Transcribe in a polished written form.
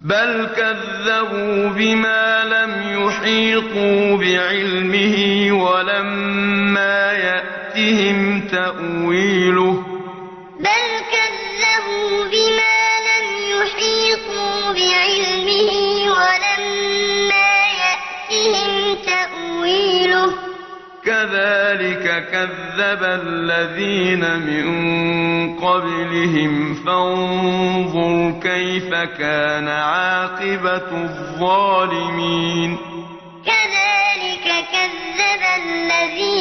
بل كذبوا بما لم يحيطوا بعلمه ولما يأتهم تأويله بل كذبوا بما لم يحيطوا بعلمه ولما يأتهم تأويله كذلك كذب الذين من قبلهم فانظر كيف كان عاقبة الظالمين كذلك كذب الذين